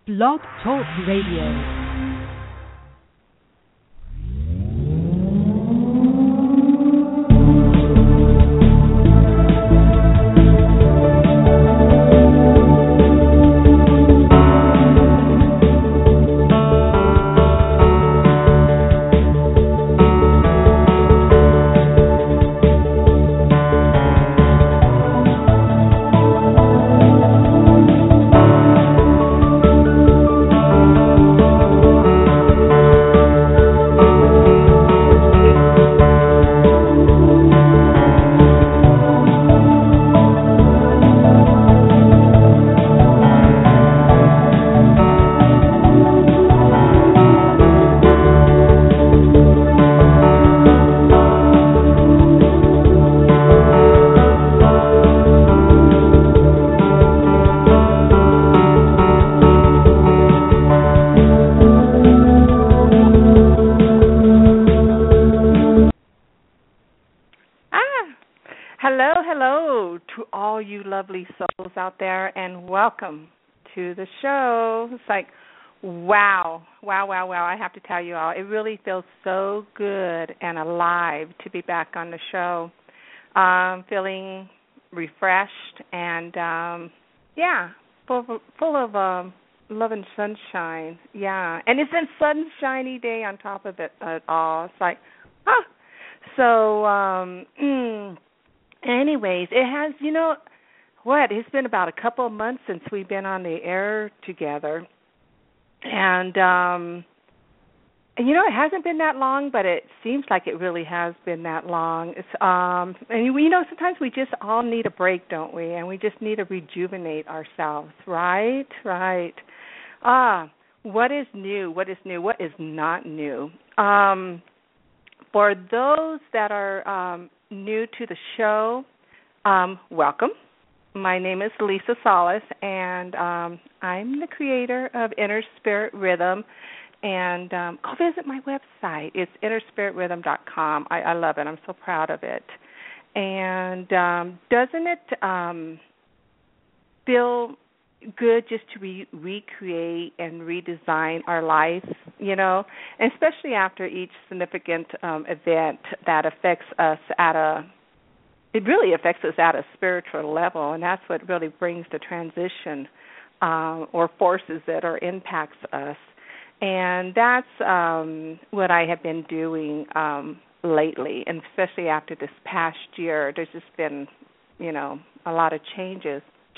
Blog Talk Radio. Souls out there, and welcome to the show. It's like, wow. I have to tell you all, it really feels so good and alive to be back on the show. Feeling refreshed and, full of love and sunshine. Yeah, and it's a sunshiny day on top of it all. It's like, So, anyways, it has, it's been about a couple of months since we've been on the air together. And, it hasn't been that long, but it seems like it really has been that long. It's, sometimes we just all need a break, don't we? And we just need to rejuvenate ourselves, right? Right. What is new? What is new? What is not new? For those that are new to the show, welcome. My name is Lisa Salas, and I'm the creator of Inner Spirit Rhythm. And go visit my website. It's innerspiritrhythm.com. I love it. I'm so proud of it. And doesn't it feel good just to recreate and redesign our lives, and especially after each significant event that affects us it really affects us at a spiritual level, and that's what really brings the transition or forces that or impacts us. And that's what I have been doing lately, and especially after this past year. There's just been, a lot of changes.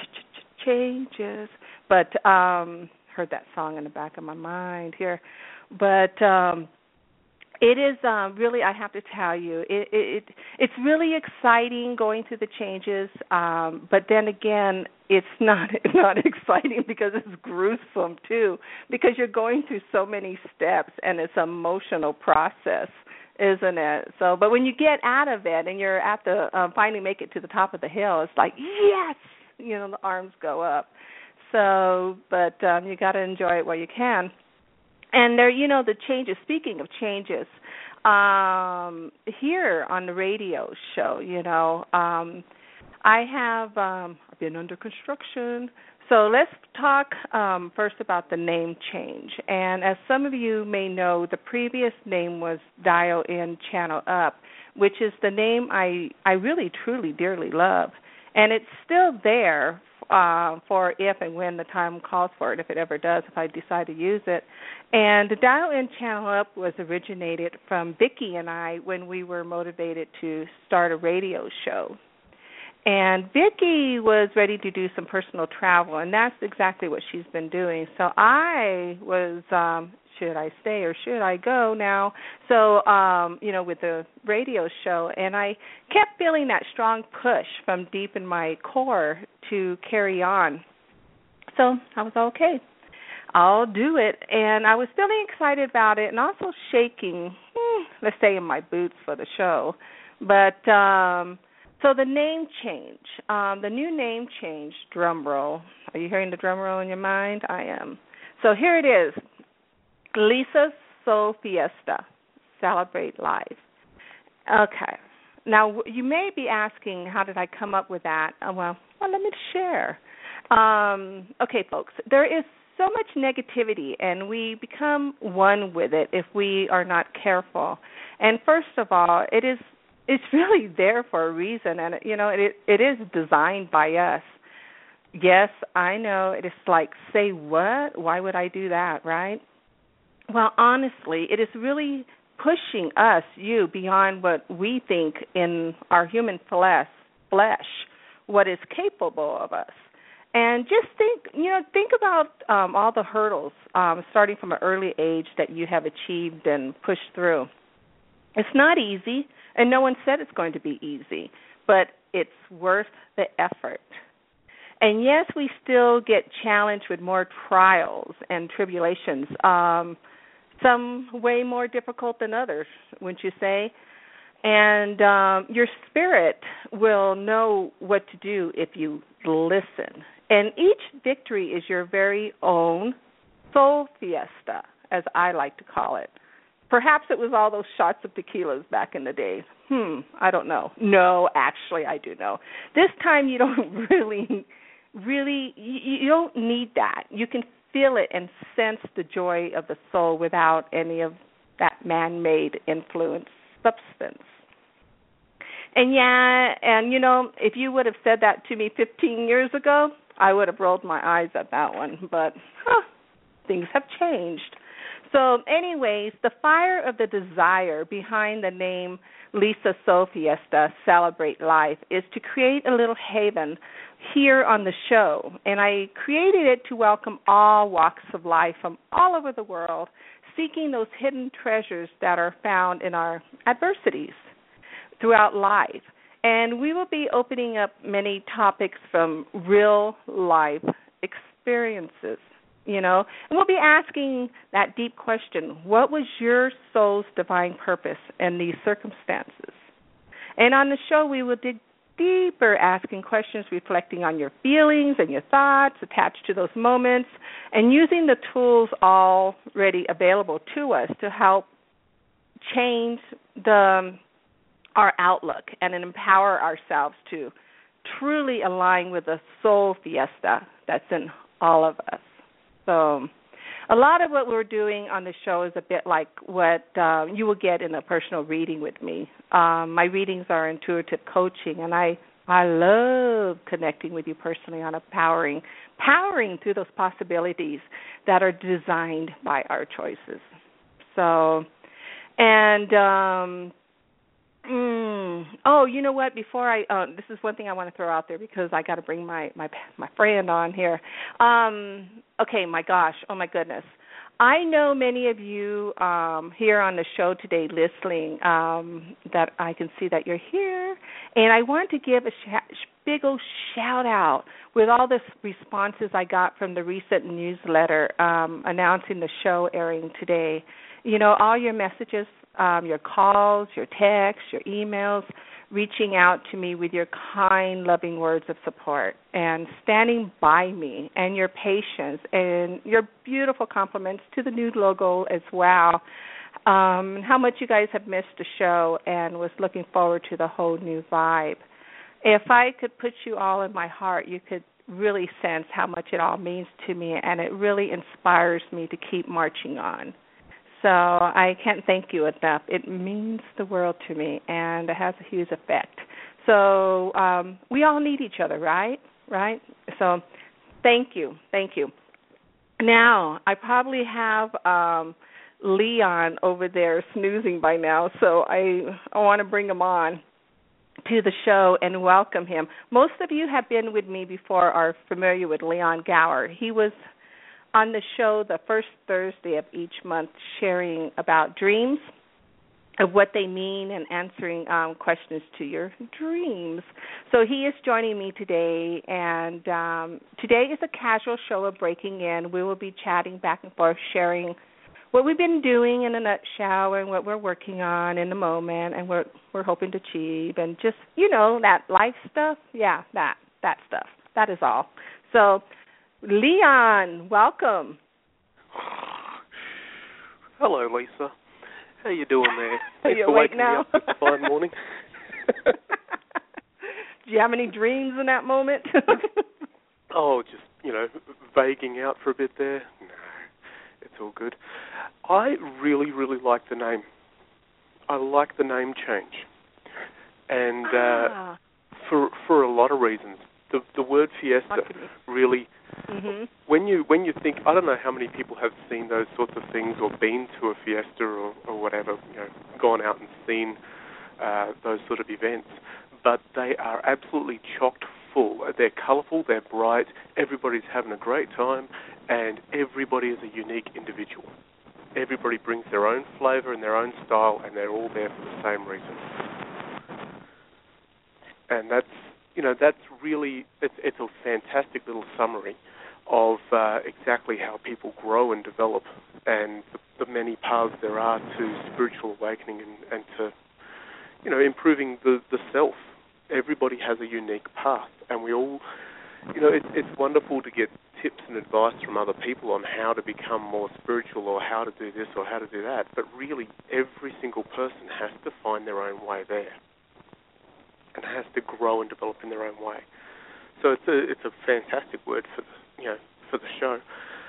But heard that song in the back of my mind here. But it is really, I have to tell you, it's really exciting going through the changes, but then again, it's not exciting because it's gruesome too, because you're going through so many steps and it's an emotional process, isn't it? So, but when you get out of it and you're at the finally make it to the top of the hill, it's like, yes, the arms go up. So, but you got to enjoy it while you can. And there, the changes, speaking of changes, here on the radio show, I have I've been under construction. So let's talk first about the name change. And as some of you may know, the previous name was Dial In, Channel Up, which is the name I really, truly, dearly love. And it's still there for if and when the time calls for it, if it ever does, if I decide to use it. And the Dial In Channel Up was originated from Vicki and I when we were motivated to start a radio show. And Vicki was ready to do some personal travel, and that's exactly what she's been doing. So I was, should I stay or should I go now? So, with the radio show, and I kept feeling that strong push from deep in my core to carry on. So I was okay. I'll do it. And I was feeling excited about it and also shaking, let's say, in my boots for the show. But so the name change, the new name change, drum roll. Are you hearing the drum roll in your mind? I am. So here it is, Lisa's Soul Fiesta, Celebrate Life. Okay. Now, you may be asking, how did I come up with that? Well, let me share. Okay, folks, there is so much negativity, and we become one with it if we are not careful. And first of all, it's really there for a reason, and it is designed by us. Yes, I know it is like, say what? Why would I do that, right? Well, honestly, it is really pushing us, you, beyond what we think in our human flesh, what is capable of us. And just think about all the hurdles starting from an early age that you have achieved and pushed through. It's not easy, and no one said it's going to be easy, but it's worth the effort. And yes, we still get challenged with more trials and tribulations, some way more difficult than others, wouldn't you say? And your spirit will know what to do if you listen. And each victory is your very own soul fiesta, as I like to call it. Perhaps it was all those shots of tequilas back in the day. I don't know. No, actually, I do know. This time you don't really, you don't need that. You can feel it and sense the joy of the soul without any of that man-made influence substance. And if you would have said that to me 15 years ago, I would have rolled my eyes at that one. But things have changed. So anyways, the fire of the desire behind the name Lisa Soul Fiesta, Celebrate Life, is to create a little haven here on the show. And I created it to welcome all walks of life from all over the world, seeking those hidden treasures that are found in our adversities throughout life. And we will be opening up many topics from real life experiences, and we'll be asking that deep question: what was your soul's divine purpose in these circumstances? And on the show, we will dig deeper, asking questions reflecting on your feelings and your thoughts attached to those moments, and using the tools already available to us to help change our outlook and empower ourselves to truly align with the soul fiesta that's in all of us. So a lot of what we're doing on the show is a bit like what you will get in a personal reading with me. My readings are intuitive coaching, and I love connecting with you personally on powering through those possibilities that are designed by our choices. So, and you know what? Before this is one thing I want to throw out there because I got to bring my friend on here. Okay, my gosh, oh my goodness. I know many of you here on the show today listening that I can see that you're here, and I want to give a big old shout out with all the responses I got from the recent newsletter announcing the show airing today. All your messages, your calls, your texts, your emails, reaching out to me with your kind, loving words of support and standing by me, and your patience and your beautiful compliments to the new logo as well. How much you guys have missed the show and was looking forward to the whole new vibe. If I could put you all in my heart, you could really sense how much it all means to me, and it really inspires me to keep marching on. So I can't thank you enough. It means the world to me, and it has a huge effect. So we all need each other, right? Right? So thank you. Now, I probably have Leon over there snoozing by now, so I want to bring him on to the show and welcome him. Most of you have been with me before, are familiar with Leon Gower. He was on the show the first Thursday of each month, sharing about dreams, of what they mean, and answering questions to your dreams. So he is joining me today, and today is a casual show of breaking in. We will be chatting back and forth, sharing what we've been doing in a nutshell and what we're working on in the moment and what we're hoping to achieve, and just, that life stuff. Yeah, that stuff. That is all. So, Leon, welcome. Hello, Lisa. How you doing there? Are you awake now? Me up this fine morning. Do you have any dreams in that moment? Oh, just vaguing out for a bit there. No, it's all good. I really, really like the name. I like the name change. And for a lot of reasons. The word fiesta really, when you think, I don't know how many people have seen those sorts of things or been to a fiesta or whatever, gone out and seen those sort of events, but they are absolutely chocked full. They're colourful, they're bright, everybody's having a great time, and everybody is a unique individual. Everybody brings their own flavour and their own style, and they're all there for the same reason. And that's really, it's a fantastic little summary of exactly how people grow and develop, and the many paths there are to spiritual awakening and to, improving the self. Everybody has a unique path, and we all, it's wonderful to get tips and advice from other people on how to become more spiritual or how to do this or how to do that, but really every single person has to find their own way there and has to grow and develop in their own way. So it's a fantastic word for the show.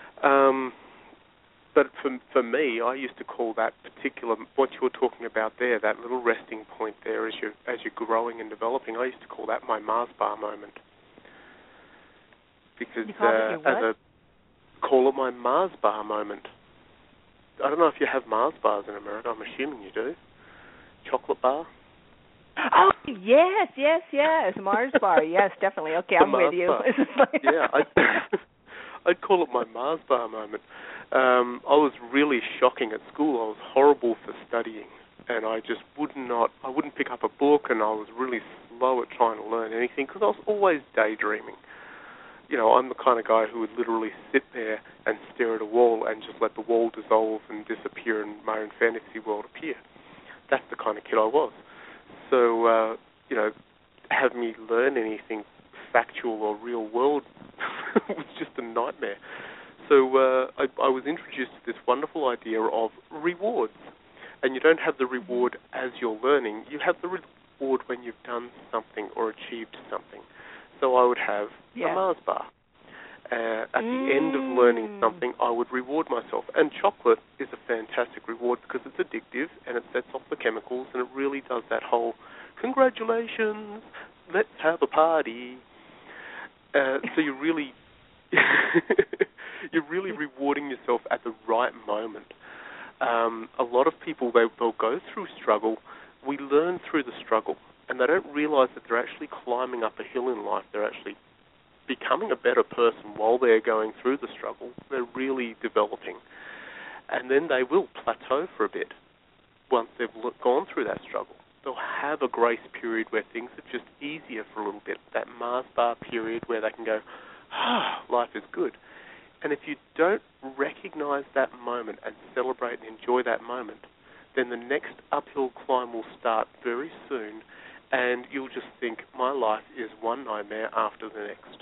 But for me, I used to call that particular, what you were talking about there, that little resting point there as you're growing and developing, I used to call that my Mars bar moment. Because call it my Mars bar moment. I don't know if you have Mars bars in America. I'm assuming you do. Chocolate bar. Oh, yes. Mars bar. Yes, definitely. Okay, I'm with you. Yeah, I'd call it my Mars bar moment. I was really shocking at school. I was horrible for studying, and I just wouldn't pick up a book, and I was really slow at trying to learn anything because I was always daydreaming. I'm the kind of guy who would literally sit there and stare at a wall and just let the wall dissolve and disappear and my own fantasy world appear. That's the kind of kid I was. So, have me learn anything factual or real world was just a nightmare. So I was introduced to this wonderful idea of rewards. And you don't have the reward as you're learning. You have the reward when you've done something or achieved something. So I would have a Mars bar. At the end of learning something, I would reward myself. And chocolate is a fantastic reward because it's addictive and it sets off the chemicals and it really does that whole, congratulations, let's have a party. So you're really rewarding yourself at the right moment. A lot of people, they'll go through struggle. We learn through the struggle. And they don't realize that they're actually climbing up a hill in life. They're actually becoming a better person while they're going through the struggle. They're really developing. And then they will plateau for a bit once they've gone through that struggle. They'll have a grace period where things are just easier for a little bit, that Mars bar period where they can go, life is good. And if you don't recognize that moment and celebrate and enjoy that moment, then the next uphill climb will start very soon, and you'll just think, my life is one nightmare after the next.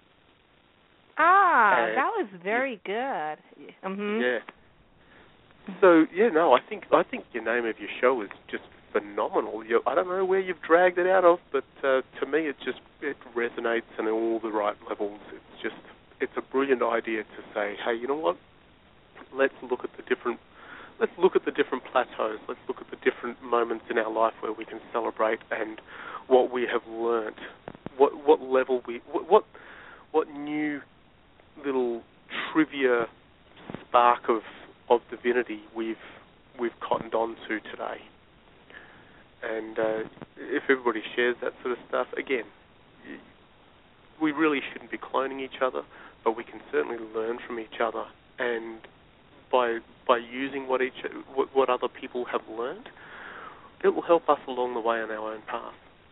That was very good. Mm-hmm. Yeah. So, I think your name of your show is just phenomenal. I don't know where you've dragged it out of, but to me it resonates on all the right levels. It's a brilliant idea to say, hey, you know what? Let's look at the different plateaus. Let's look at the different moments in our life where we can celebrate and what we have learnt, what level what new little trivia spark of divinity we've cottoned on to today. And if everybody shares that sort of stuff, again, we really shouldn't be cloning each other, but we can certainly learn from each other. And by using what other people have learned, it will help us along the way on our own path.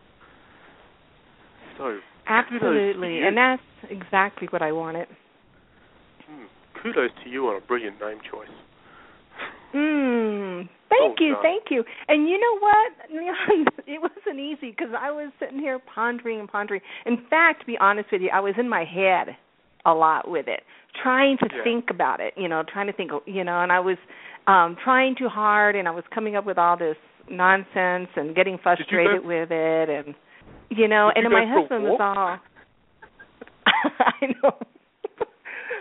So absolutely, and that's exactly what I wanted. Kudos to you on a brilliant name choice. Thank you. And you know what? It wasn't easy because I was sitting here pondering. In fact, to be honest with you, I was in my head a lot with it, trying to think about it, and I was trying too hard, and I was coming up with all this nonsense and getting frustrated with it, and, and my husband was all, I know.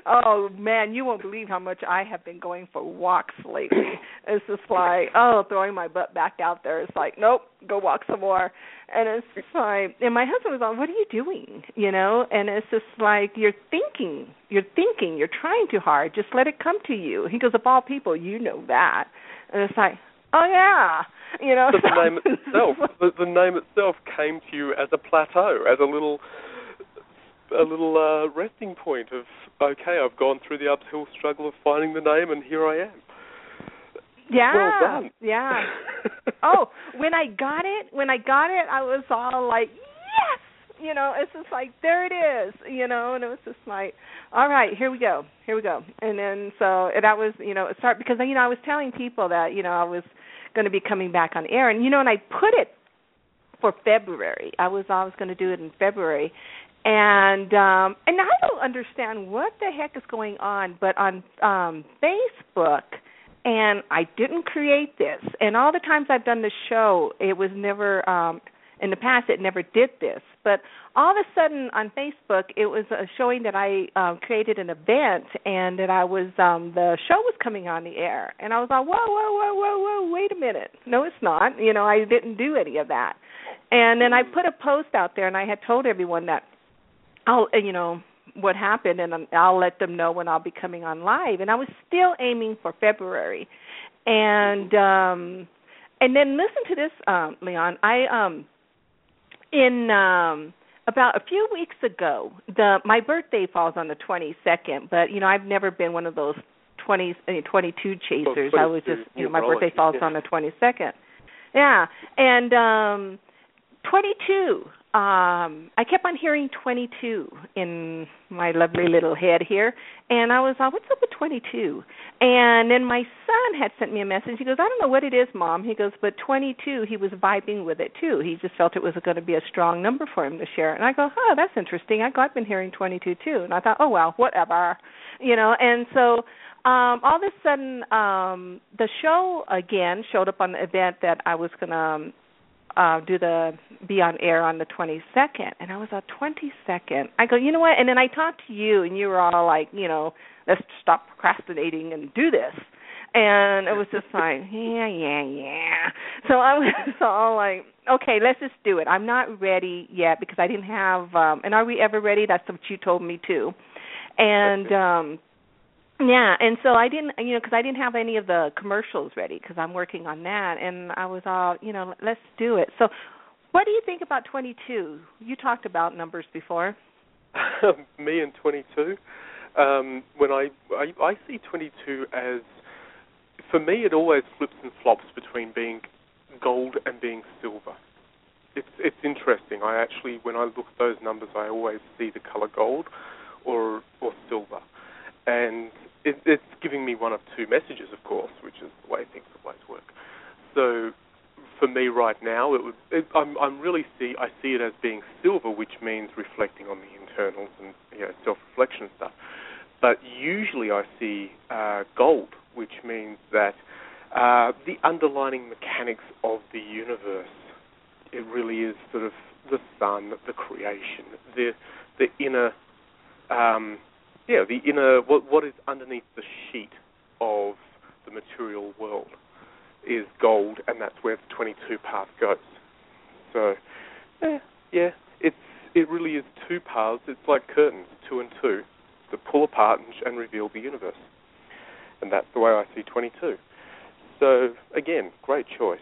Oh, man, you won't believe how much I have been going for walks lately. It's just like, throwing my butt back out there. It's like, nope, go walk some more. And it's just like, and my husband was on, what are you doing? And it's just like, you're thinking, you're trying too hard. Just let it come to you. He goes, of all people, you know that. And it's like, oh, yeah. But the name itself came to you as a plateau, as a little resting point of, okay, I've gone through the uphill struggle of finding the name, and here I am. Yeah. Well done. Yeah. When I got it, I was all like, yes. It's just like, there it is. And it was just like, all right, here we go. And then that was, it started because I was telling people that I was going to be coming back on air, and and I put it for February. I was going to do it in February. And I don't understand what the heck is going on, but on Facebook, and I didn't create this, and all the times I've done the show, it was never, in the past it never did this, but all of a sudden on Facebook, it was showing that I created an event and that I was, the show was coming on the air, and I was like, whoa, wait a minute. No, it's not. I didn't do any of that. And then I put a post out there, and I had told everyone that, what happened, and I'll let them know when I'll be coming on live. And I was still aiming for February. And then listen to this, Leon. About a few weeks ago, my birthday falls on the 22nd, but, I've never been one of those 22 chasers. I was just, my birthday falls on the 22nd. Yeah. And 22. I kept on hearing 22 in my lovely little head here, and I was like, what's up with 22? And then my son had sent me a message. He goes, I don't know what it is, Mom. He goes, but 22, he was vibing with it, too. He just felt it was going to be a strong number for him to share. And I go, that's interesting. I've been hearing 22, too. And I thought, oh, well, whatever. And so all of a sudden the show, again, showed up on the event that I was going to be on air on the 22nd, and I was on 22nd. I go, you know what? And then I talked to you, and you were all like, let's stop procrastinating and do this. And it was just like, yeah. So I was all like, okay, let's just do it. I'm not ready yet because I didn't have. And are we ever ready? That's what you told me too. And yeah, and so I didn't, because I didn't have any of the commercials ready because I'm working on that, and I was all, let's do it. So what do you think about 22? You talked about numbers before. Me and 22? When I see 22 as, for me, it always flips and flops between being gold and being silver. It's interesting. I actually, when I look at those numbers, I always see the color gold or silver. And it's giving me one of two messages, of course, which is the way things always work. So for me right now, I see it as being silver, which means reflecting on the internals and self-reflection and stuff. But usually I see gold, which means that the underlying mechanics of the universe, it really is sort of the sun, the creation, the inner. The inner, what is underneath the sheet of the material world is gold, and that's where the 22 path goes. So, it really is two paths. It's like curtains, 2 and 2, that pull apart and reveal the universe. And that's the way I see 22. So, again, great choice.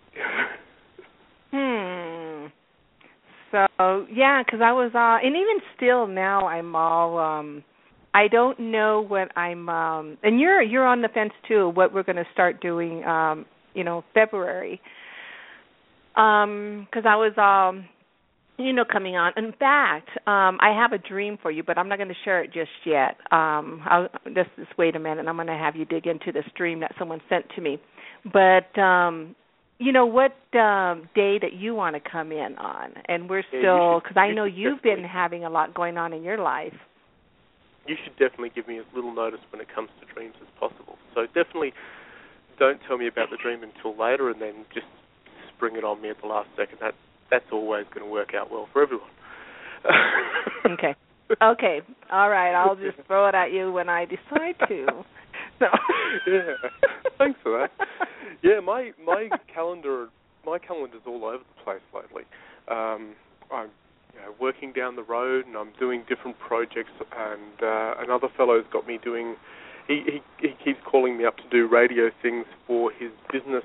So, yeah, because I was, and even still now I'm all, I don't know what I'm, and you're on the fence too, what we're going to start doing, February. Because I was, coming on. In fact, I have a dream for you, but I'm not going to share it just yet. Just wait a minute. I'm going to have you dig into this dream that someone sent to me. But, what day that you want to come in on? And we're still, because I know you've been having a lot going on in your life. You should definitely give me as little notice when it comes to dreams as possible. So definitely don't tell me about the dream until later and then just spring it on me at the last second. That's always going to work out well for everyone. Okay. Okay, all right. I'll just throw it at you when I decide to. No. Yeah, thanks for that. Yeah, my calendar's all over the place lately. I'm working down the road, and I'm doing different projects. And another fellow's got me doing. He keeps calling me up to do radio things for his business,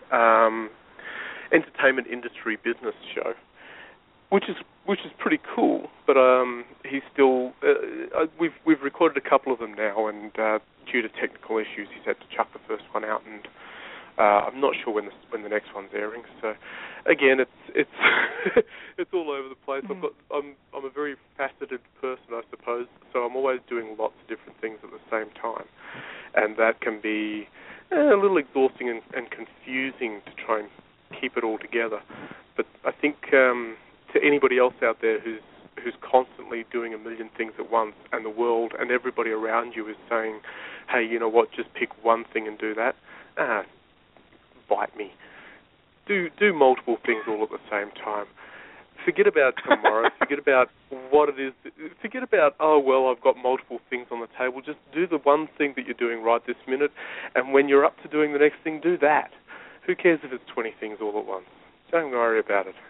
entertainment industry business show, which is pretty cool. But he's still. We've recorded a couple of them now, and due to technical issues, he's had to chuck the first one out, and I'm not sure when the next one's airing. So, again, it's it's all over the place. I'm a very faceted person, I suppose. So I'm always doing lots of different things at the same time, and that can be a little exhausting and confusing to try and keep it all together. But I think to anybody else out there who's constantly doing a million things at once, and the world and everybody around you is saying, hey, you know what, just pick one thing and do that, bite me. Do multiple things all at the same time. Forget about tomorrow. Forget about what it is. Forget about, oh, well, I've got multiple things on the table. Just do the one thing that you're doing right this minute, and when you're up to doing the next thing, do that. Who cares if it's 20 things all at once? Don't worry about it.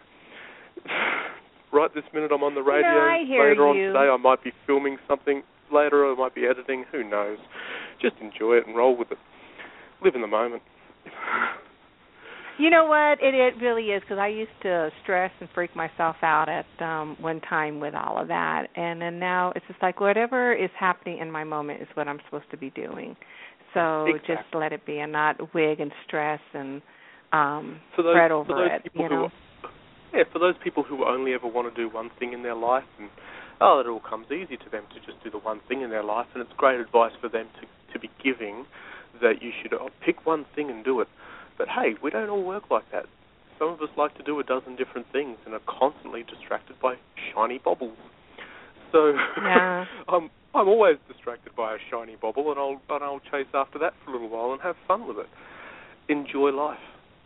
Right this minute I'm on the radio. Later on today I might be filming something. Later I might be editing. Who knows? Just enjoy it and roll with it. Live in the moment. You know what? It really is, because I used to stress and freak myself out at one time with all of that. And then now it's just like whatever is happening in my moment is what I'm supposed to be doing. So exactly. Just let it be and not wig and stress and fret over it. You know? For those people who only ever want to do one thing in their life, and it all comes easy to them to just do the one thing in their life, and it's great advice for them to be giving, that you should pick one thing and do it. But hey, we don't all work like that. Some of us like to do a dozen different things and are constantly distracted by shiny baubles. So yeah. I'm always distracted by a shiny bauble, and I'll chase after that for a little while and have fun with it. Enjoy life.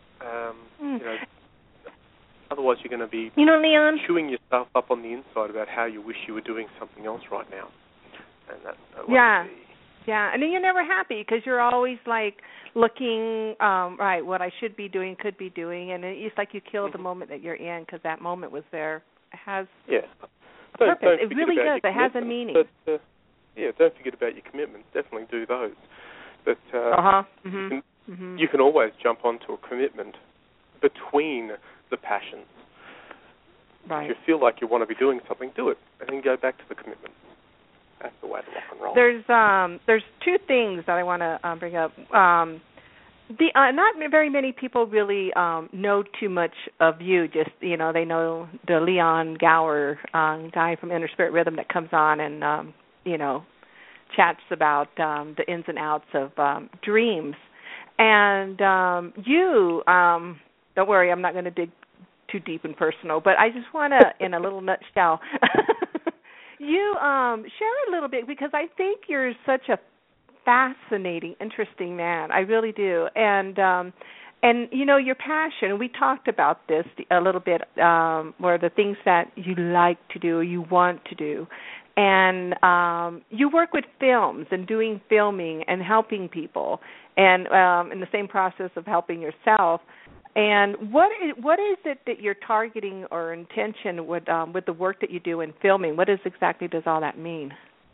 Otherwise, you're going to be Leon, chewing yourself up on the inside about how you wish you were doing something else right now. And that Yeah, and then you're never happy because you're always like looking, what I should be doing, could be doing, and it's like you kill the moment that you're in because that moment was there. It has purpose. It really does. It has a meaning. But, don't forget about your commitments. Definitely do those. But you can always jump onto a commitment between the passions. Right. If you feel like you want to be doing something, do it, and then go back to the commitment. That's the way to rock and roll. There's two things that I want to bring up. Not very many people really know too much of you. Just they know the Leon Gower guy from Inner Spirit Rhythm that comes on and chats about the ins and outs of dreams. And you, don't worry, I'm not going to dig too deep and personal, but I just want to, in a little nutshell, you share a little bit, because I think you're such a fascinating, interesting man. I really do. And your passion, we talked about this a little bit, where the things that you like to do, you want to do. And you work with films and doing filming and helping people, and in the same process of helping yourself. And what is it that you're targeting or intention with the work that you do in filming? What exactly does all that mean?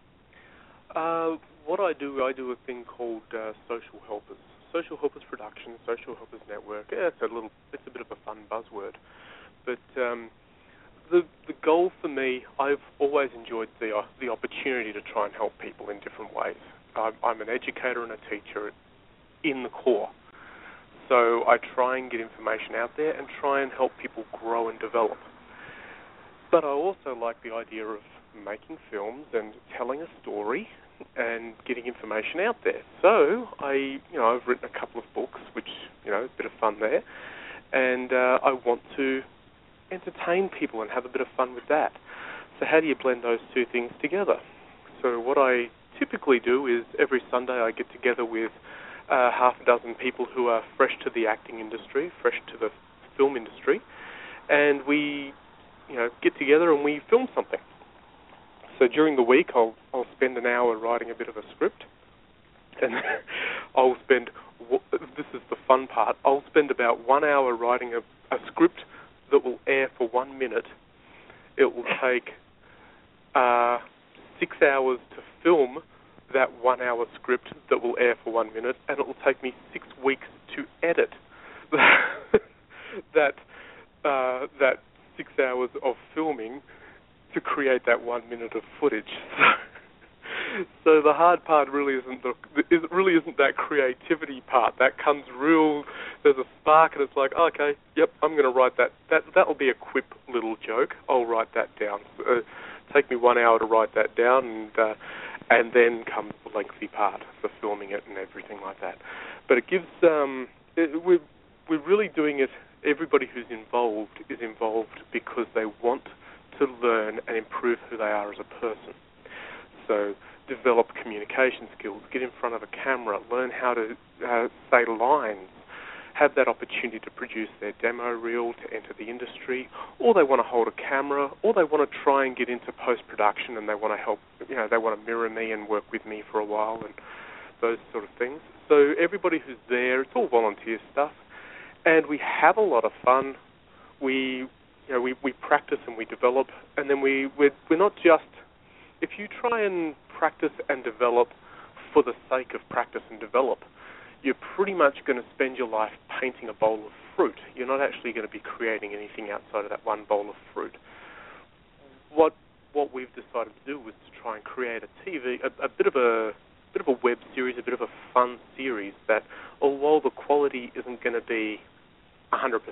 What I do a thing called Social Helpers. Social Helpers Production, Social Helpers Network. Yeah, it's a bit of a fun buzzword. But the goal for me, I've always enjoyed the opportunity to try and help people in different ways. I'm an educator and a teacher in the core. So I try and get information out there and try and help people grow and develop. But I also like the idea of making films and telling a story and getting information out there. So I've written a couple of books, which a bit of fun there, and I want to entertain people and have a bit of fun with that. So how do you blend those two things together? So what I typically do is every Sunday I get together with half a dozen people who are fresh to the acting industry, fresh to the film industry, and we get together and we film something. So during the week, I'll spend an hour writing a bit of a script, and I'll spend. This is the fun part. I'll spend about 1 hour writing a script that will air for 1 minute. It will take 6 hours to film that 1 hour script that will air for 1 minute, and it will take me 6 weeks to edit that 6 hours of filming to create that 1 minute of footage. So the hard part really isn't that creativity part. That comes real. There's a spark, and it's like, okay, yep, I'm going to write that. That'll be a quip little joke. I'll write that down. Take me 1 hour to write that down, and then comes the lengthy part for filming it and everything like that. But it gives. We're really doing it. Everybody who's involved is involved because they want to learn and improve who they are as a person. So develop communication skills, get in front of a camera, learn how to say lines, have that opportunity to produce their demo reel to enter the industry, or they want to hold a camera, or they want to try and get into post-production and they want to help, they want to mirror me and work with me for a while and those sort of things. So everybody who's there, it's all volunteer stuff, and we have a lot of fun. We practice and we develop, and then we're not just. If you try and practice and develop for the sake of practice and develop, you're pretty much going to spend your life painting a bowl of fruit. You're not actually going to be creating anything outside of that one bowl of fruit. What we've decided to do was to try and create a bit of a web series, a bit of a fun series that, although the quality isn't going to be 100%,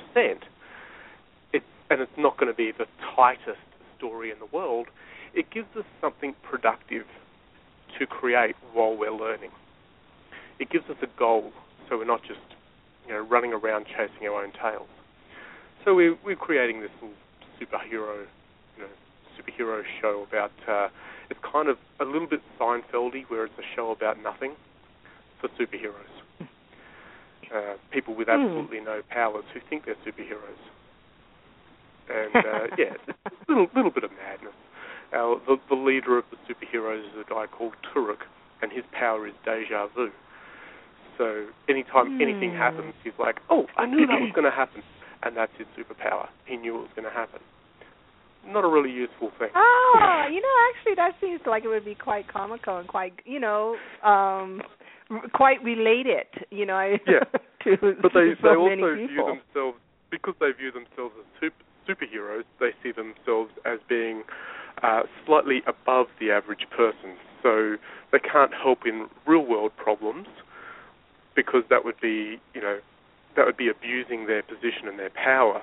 and it's not going to be the tightest story in the world, it gives us something productive to create while we're learning. It gives us a goal, so we're not just, running around chasing our own tails. So we're creating this superhero show about. It's kind of a little bit Seinfeldy, where it's a show about nothing for superheroes. People with absolutely no powers who think they're superheroes. And it's a little bit of madness. The leader of the superheroes is a guy called Turok, and his power is deja vu. So anytime anything happens, he's like, oh, I knew that was going to happen. And that's his superpower. He knew it was going to happen. Not a really useful thing. Oh, actually that seems like it would be quite comical and quite, quite related, to but they so also many view themselves, because they view themselves as superheroes, they see themselves as being slightly above the average person. So they can't help in real-world problems because that would be abusing their position and their power.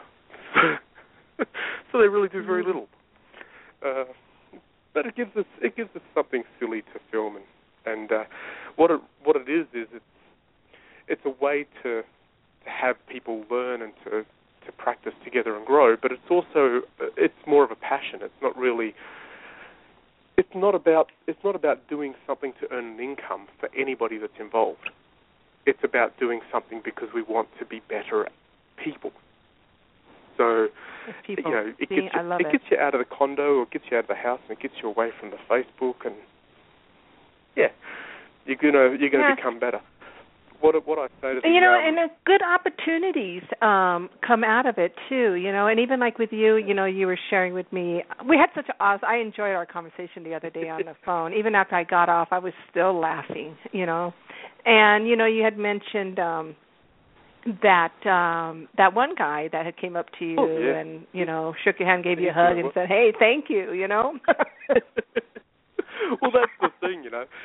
So they really do very little. But it gives us something silly to film, and what it is it's a way to have people learn and to practice together and grow. But it's more of a passion. It's not about doing something to earn an income for anybody that's involved. It's about doing something because we want to be better people. So, it gets you out of the condo, or it gets you out of the house, and it gets you away from the Facebook, and you're gonna become better. What I say to the and good opportunities come out of it too. And even like with you, you were sharing with me. We had such I enjoyed our conversation the other day on the phone. Even after I got off, I was still laughing. And you had mentioned that one guy that had came up to you and shook your hand, gave you a hug, and said, "Hey, thank you." Well, that's the thing,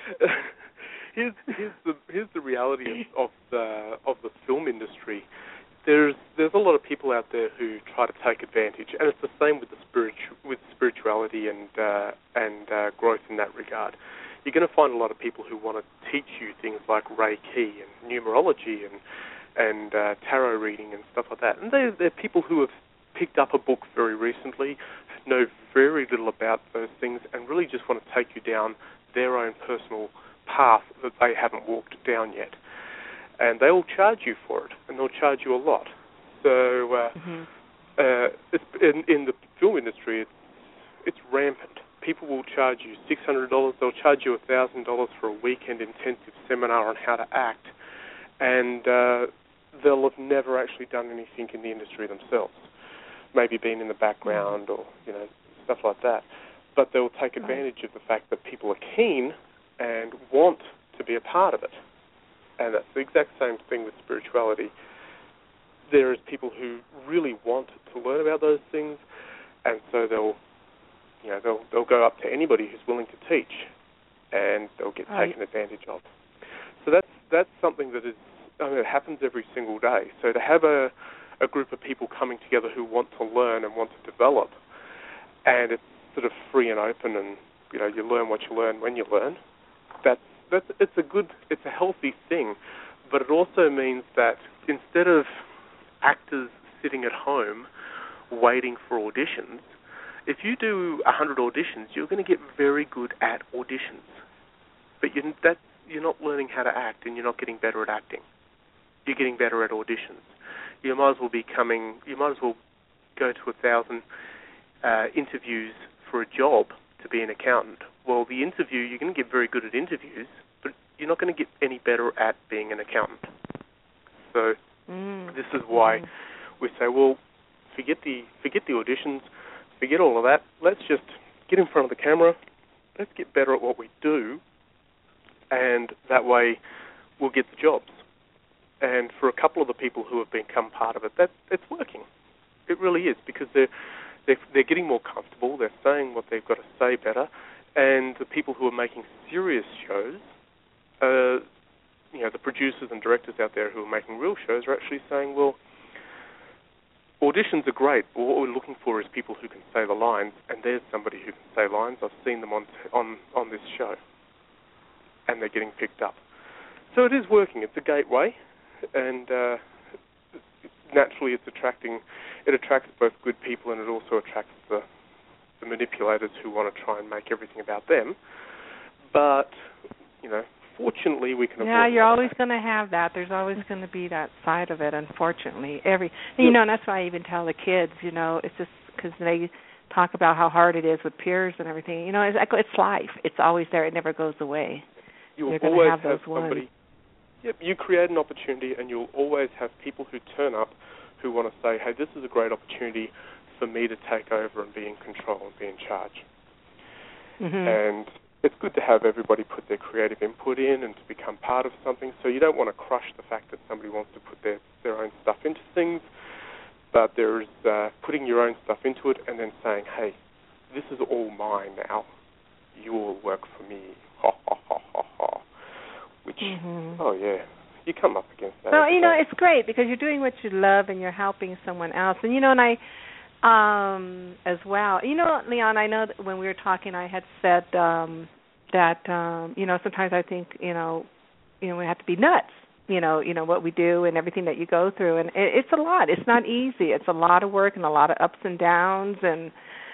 Here's the reality of the film industry. There's a lot of people out there who try to take advantage, and it's the same with spirituality and growth in that regard. You're going to find a lot of people who want to teach you things like Reiki and numerology and tarot reading and stuff like that. And they're people who have picked up a book very recently, know very little about those things, and really just want to take you down their own personal path that they haven't walked down yet. And they will charge you for it, and they'll charge you a lot. So it's in the film industry, it's rampant. people will charge you $600. They'll charge you $1,000 for a weekend intensive seminar on how to act, and they'll have never actually done anything in the industry themselves. Maybe been in the background or stuff like that. But they'll take advantage of the fact that people are keen and want to be a part of it. And that's the exact same thing with spirituality. There is people who really want to learn about those things, and so they'll go up to anybody who's willing to teach, and they'll get taken advantage of. So that's something that is, it happens every single day. So to have a group of people coming together who want to learn and want to develop, and it's sort of free and open, and you learn what you learn when you learn. It's a healthy thing, but it also means that instead of actors sitting at home waiting for auditions, if you do 100 auditions, you're going to get very good at auditions, but you're not learning how to act, and you're not getting better at acting. You're getting better at auditions. You might as well go to 1,000 interviews for a job to be an accountant. Well, the interview, you're going to get very good at interviews, but you're not going to get any better at being an accountant. So this is why we say, well, forget the auditions, forget all of that. Let's just get in front of the camera. Let's get better at what we do, and that way we'll get the jobs. And for a couple of the people who have become part of it, it's working. It really is, because they're getting more comfortable. They're saying what they've got to say better, and the people who are making serious shows, the producers and directors out there who are making real shows are actually saying, well, auditions are great, but what we're looking for is people who can say the lines, and there's somebody who can say lines. I've seen them on this show, and they're getting picked up. So it is working. It's a gateway, and naturally it attracts both good people, and it also attracts the manipulators who want to try and make everything about them. But, fortunately we can avoid that. You're always going to have that. There's always going to be that side of it, unfortunately. And that's why I even tell the kids, it's just because they talk about how hard it is with peers and everything. It's life. It's always there. It never goes away. You'll always have somebody. Yep, you create an opportunity, and you'll always have people who turn up who want to say, hey, this is a great opportunity for me to take over and be in control and be in charge. And it's good to have everybody put their creative input in and to become part of something. So you don't want to crush the fact that somebody wants to put their own stuff into things, but there's putting your own stuff into it and then saying, hey, this is all mine now. You will work for me. Ha, ha, ha, ha, ha. Which, oh, yeah, you come up against that. Well, it's great because you're doing what you love and you're helping someone else. And, and I, as well, Leon, I know that when we were talking, I had said that, sometimes I think, we have to be nuts, what we do and everything that you go through. And it's a lot. It's not easy. It's a lot of work and a lot of ups and downs. And,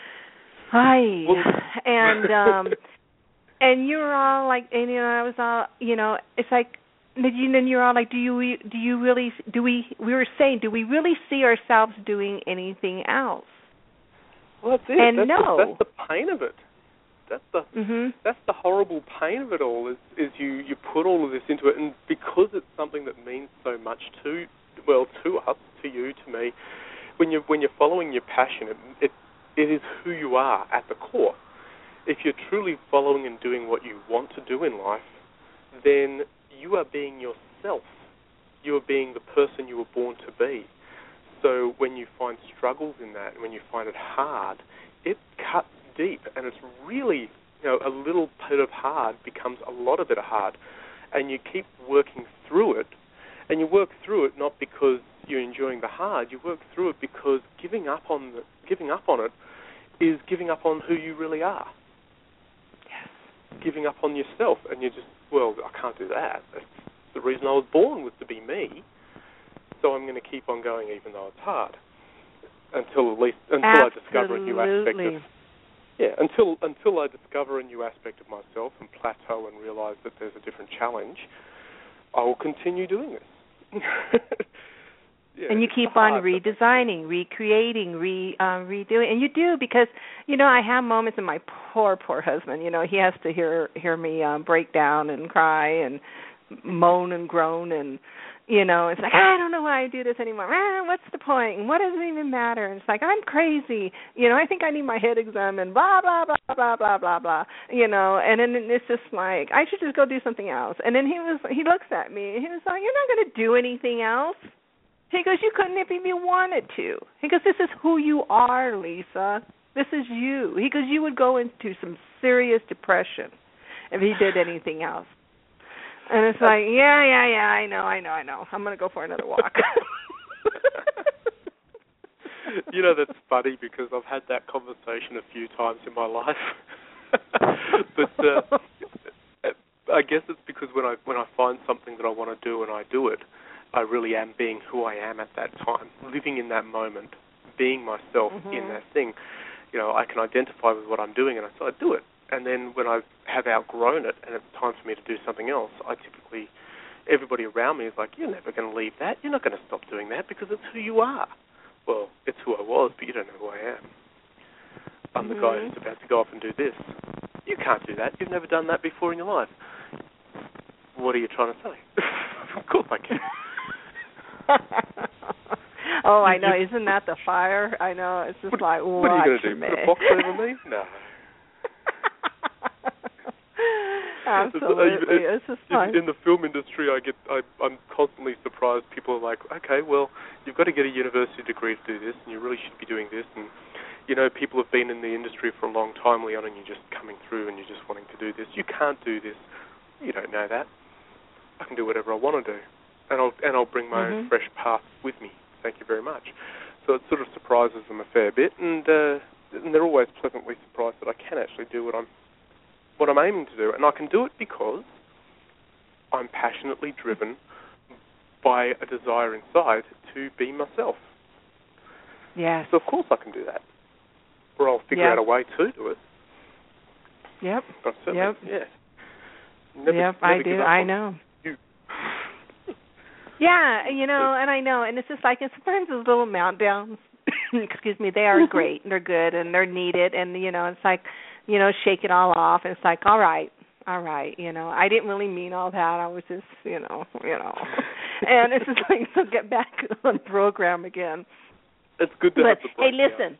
and you were all like, and I was all, it's like, and you're all like, do we were saying, do we really see ourselves doing anything else? Well, that's it. And that's the pain of it. That's the horrible pain of it all. Is you put all of this into it, and because it's something that means so much to us, to you, to me, when you're following your passion, it is who you are at the core. If you're truly following and doing what you want to do in life, then you are being yourself. You are being the person you were born to be. So when you find struggles in that, when you find it hard, it cuts deep, and it's really, a little bit of hard becomes a lot of it hard, and you keep working through it, and you work through it not because you're enjoying the hard. You work through it because giving up on it is giving up on who you really are. Giving up on yourself, and you just, I can't do that. That's the reason I was born, was to be me. So I'm going to keep on going even though it's hard. Until I discover a new aspect of until I discover a new aspect of myself and plateau and realize that there's a different challenge, I will continue doing this. Yeah, and you keep on redesigning, recreating, redoing, and you do because I have moments, and my poor husband, he has to hear me break down and cry and moan and groan, and it's like, I don't know why I do this anymore. What's the point? And what does it even matter? And it's like, I'm crazy. I think I need my head examined. Blah blah blah blah blah blah blah. And then it's just like, I should just go do something else. And then he looks at me and he was like, you're not going to do anything else. He goes, you couldn't if you wanted to. He goes, this is who you are, Lisa. This is you. He goes, you would go into some serious depression if he did anything else. And it's like, yeah, I know. I'm going to go for another walk. That's funny because I've had that conversation a few times in my life. But I guess it's because when I find something that I want to do and I do it, I really am being who I am at that time, living in that moment, being myself in that thing. I can identify with what I'm doing, and so I do it. And then when I have outgrown it and it's time for me to do something else, everybody around me is like, you're never going to leave that. You're not going to stop doing that because it's who you are. Well, it's who I was, but you don't know who I am. I'm the guy who's about to go off and do this. You can't do that. You've never done that before in your life. What are you trying to say? Of course I can. Oh, I know. Isn't that the fire? I know. It's just like, what are you going to do? Put a box over me? No. Absolutely. It's just fun. In the film industry, I'm constantly surprised. People are like, okay, well, you've got to get a university degree to do this, and you really should be doing this. And, people have been in the industry for a long time, Leon, and you're just coming through and you're just wanting to do this. You can't do this. You don't know that. I can do whatever I want to do. And I'll bring my own fresh path with me. Thank you very much. So it sort of surprises them a fair bit, and they're always pleasantly surprised that I can actually do what I'm aiming to do. And I can do it because I'm passionately driven by a desire inside to be myself. Yes. So of course I can do that. Or I'll figure out a way to do it. Yep. Yep. Yeah. Never I do. I know. You. Yeah, and I know. And it's just like, sometimes those little meltdowns, excuse me, they are great. And they're good and they're needed. And, it's like, shake it all off. And it's like, all right. I didn't really mean all that. I was just, And it's just like, so get back on program again. It's good to have the hey, listen.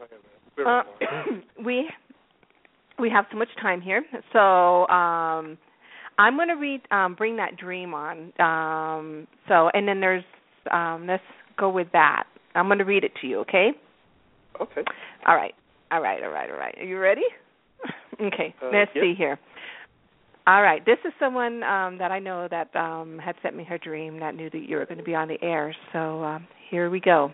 We have so much time here. So I'm going to bring that dream on. And then there's, let's go with that. I'm going to read it to you, okay? Okay. All right. Are you ready? Okay, let's see here. All right, this is someone that I know that had sent me her dream that knew that you were going to be on the air. So here we go.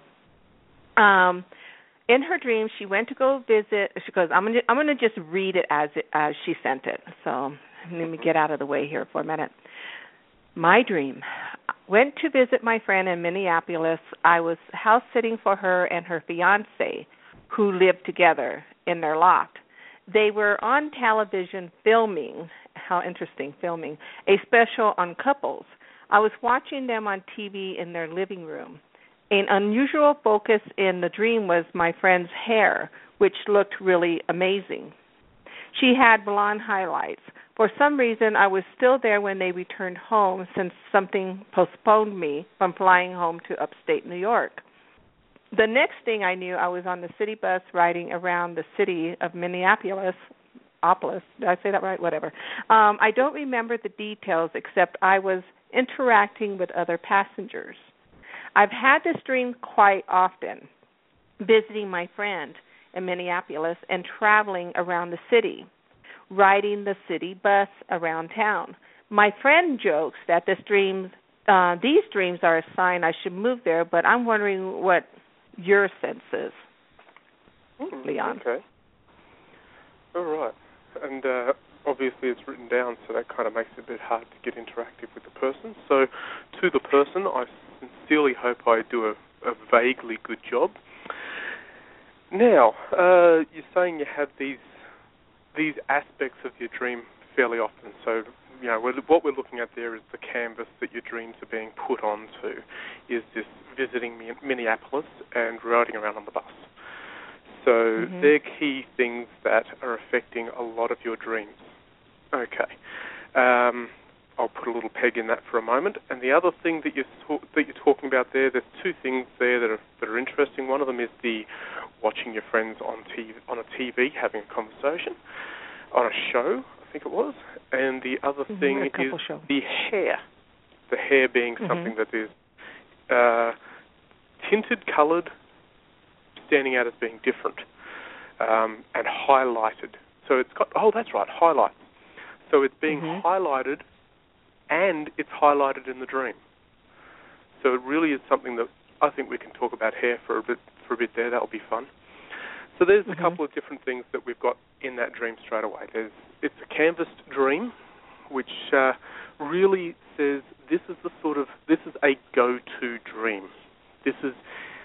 In her dream, she went to go visit. She goes, I'm going to just read it as she sent it. So let me get out of the way here for a minute. My dream. Went to visit my friend in Minneapolis. I was house sitting for her and her fiancé, who lived together in their loft. They were on television filming, how interesting, filming, a special on couples. I was watching them on TV in their living room. An unusual focus in the dream was my friend's hair, which looked really amazing. She had blonde highlights. For some reason, I was still there when they returned home since something postponed me from flying home to upstate New York. The next thing I knew, I was on the city bus riding around the city of Minneapolis. Did I say that right? Whatever. I don't remember the details except I was interacting with other passengers. I've had this dream quite often, visiting my friend in Minneapolis and traveling around the city, riding the city bus around town. My friend jokes that these dreams are a sign I should move there, but I'm wondering what your sense is, Leon. Okay. All right. And obviously it's written down, so that kind of makes it a bit hard to get interactive with the person. So to the person, I sincerely hope I do a vaguely good job. Now, you're saying you have these aspects of your dream fairly often, so what we're looking at there is the canvas that your dreams are being put onto, is this visiting Minneapolis and riding around on the bus. So they're key things that are affecting a lot of your dreams. Okay. I'll put a little peg in that for a moment. And the other thing that you're talking about there's two things there that are interesting. One of them is the watching your friends on a TV having a conversation, on a show, I think it was. And the other thing is the hair. The hair being something that is tinted, coloured, standing out as being different, and highlighted. So it's got, that's right, highlights. So it's being highlighted, and it's highlighted in the dream. So it really is something that I think we can talk about hair for a bit there. That'll be fun. So there's a couple of different things that we've got in that dream straight away. It's a canvassed dream, which really says this is a go-to dream. This is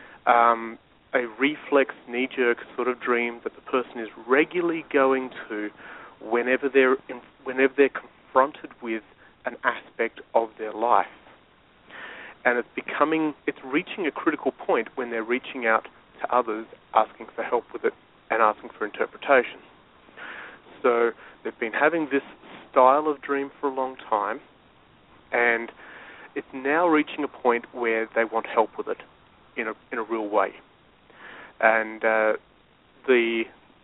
a reflex, knee-jerk sort of dream that the person is regularly going to whenever they're confronted with an aspect of their life. And it's reaching a critical point when they're reaching out to others, asking for help with it and asking for interpretation. So they've been having this style of dream for a long time, and it's now reaching a point where they want help with it in a real way. And the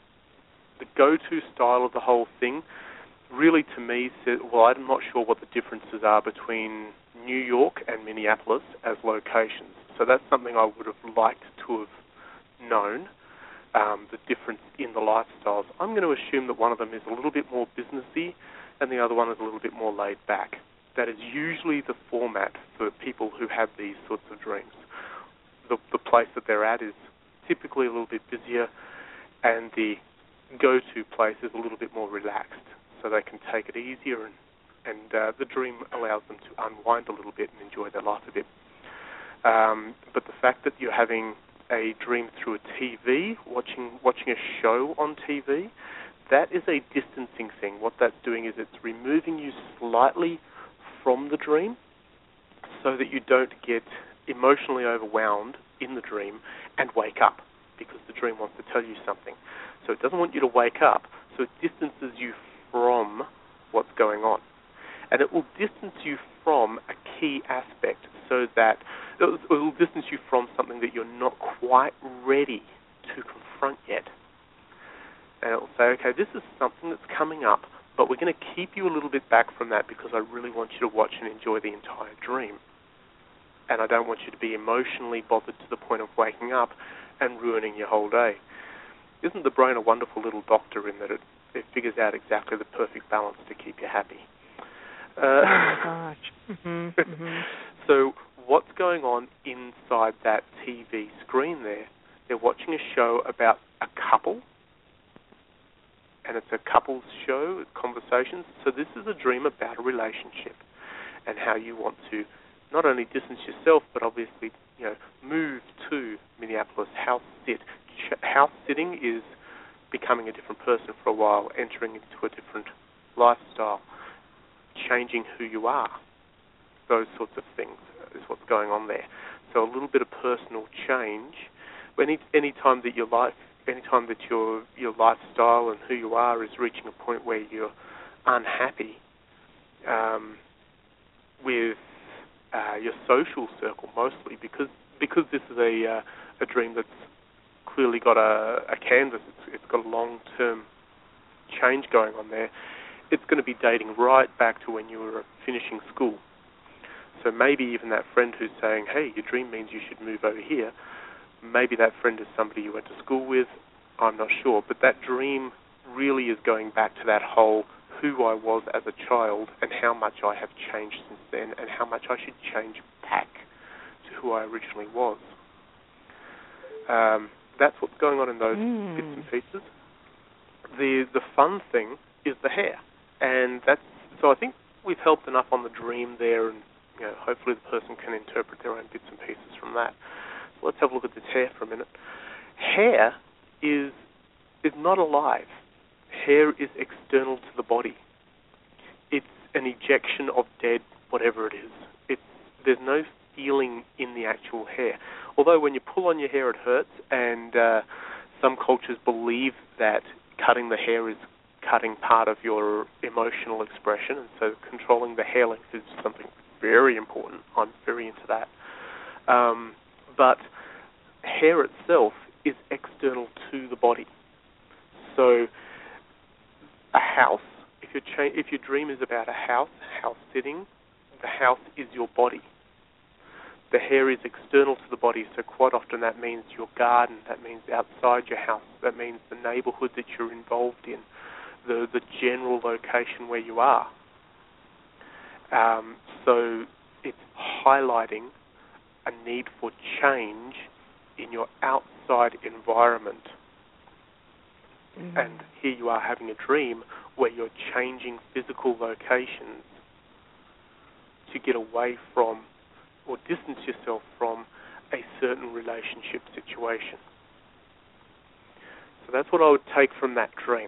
go-to style of the whole thing really, to me, says, well, I'm not sure what the differences are between New York and Minneapolis as locations. So that's something I would have liked to have known, the difference in the lifestyles. I'm going to assume that one of them is a little bit more businessy and the other one is a little bit more laid back. That is usually the format for people who have these sorts of dreams. The place that they're at is typically a little bit busier, and the go-to place is a little bit more relaxed, so they can take it easier, and the dream allows them to unwind a little bit and enjoy their life a bit. But the fact that you're having a dream through a TV, watching a show on TV, that is a distancing thing. What that's doing is it's removing you slightly from the dream so that you don't get emotionally overwhelmed in the dream and wake up, because the dream wants to tell you something. So it doesn't want you to wake up, so it distances you from what's going on. And it will distance you from a key aspect, so that it will distance you from something that you're not quite ready to confront yet. And it will say, okay, this is something that's coming up, but we're going to keep you a little bit back from that because I really want you to watch and enjoy the entire dream. And I don't want you to be emotionally bothered to the point of waking up and ruining your whole day. Isn't the brain a wonderful little doctor in that it figures out exactly the perfect balance to keep you happy? Oh, my gosh. So what's going on inside that TV screen there? They're watching a show about a couple, and it's a couple's show, conversations. So this is a dream about a relationship and how you want to not only distance yourself, but obviously, move to Minneapolis, house sit. House sitting is becoming a different person for a while, entering into a different lifestyle, changing who you are. Those sorts of things is what's going on there. So a little bit of personal change. Any time that your lifestyle and who you are is reaching a point where you're unhappy with your social circle, mostly because this is a dream that's clearly got a canvas. It's got a long-term change going on there. It's going to be dating right back to when you were finishing school. So maybe even that friend who's saying, hey, your dream means you should move over here, maybe that friend is somebody you went to school with, I'm not sure. But that dream really is going back to that whole who I was as a child and how much I have changed since then and how much I should change back to who I originally was. That's what's going on in those bits and pieces. The fun thing is the hair. And so I think we've helped enough on the dream there, and hopefully the person can interpret their own bits and pieces from that. So let's have a look at this hair for a minute. Hair is not alive. Hair is external to the body. an ejection of dead whatever it is. There's no feeling in the actual hair. Although when you pull on your hair it hurts, and some cultures believe that cutting the hair is cutting part of your emotional expression, and so controlling the hair length is something very important. I'm very into that. But hair itself is external to the body. So a house, if your dream is about a house sitting, the house is your body. The hair is external to the body, so quite often that means your garden, that means outside your house, that means the neighbourhood that you're involved in, the general location where you are. So it's highlighting a need for change in your outside environment. Mm-hmm. And here you are having a dream where you're changing physical locations to get away from or distance yourself from a certain relationship situation. So that's what I would take from that dream.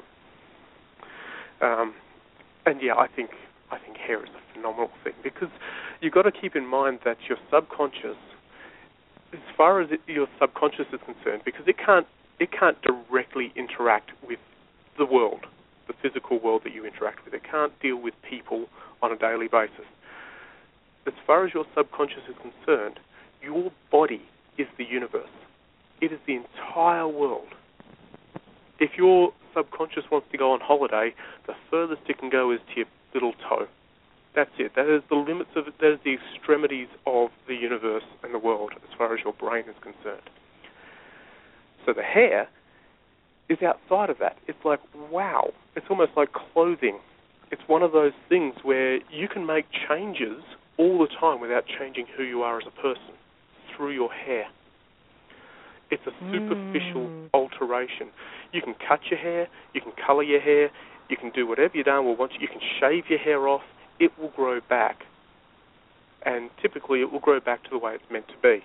And yeah, I think hair is a phenomenal thing, because you've got to keep in mind that your subconscious, as far as your subconscious is concerned, because it can't directly interact with the world, the physical world that you interact with. It can't deal with people on a daily basis. As far as your subconscious is concerned, your body is the universe. It is the entire world. If your subconscious wants to go on holiday, the furthest it can go is to your little toe. That's it. That is the limits of it. That is the extremities of the universe and the world as far as your brain is concerned. So the hair is outside of that. It's like, wow. It's almost like clothing. It's one of those things where you can make changes all the time without changing who you are as a person through your hair. It's a superficial alteration. You can cut your hair, you can colour your hair, you can do whatever you darn well want. You can shave your hair off. It will grow back. And typically it will grow back to the way it's meant to be.